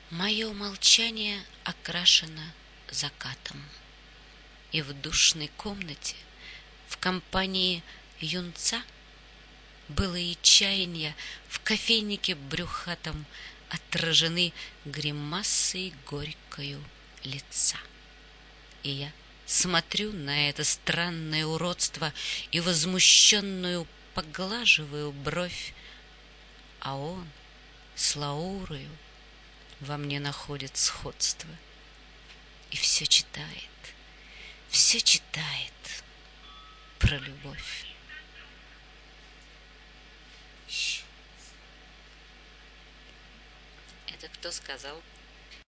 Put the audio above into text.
Мое молчание окрашено закатом, и в душной комнате в компании юнца было и чаянье в кофейнике брюхатом отражены гримасой горькою лица. И я смотрю на это странное уродство и возмущенную поглаживаю бровь, а он с Лаурою во мне находит сходство и все читает про любовь. Это кто сказал?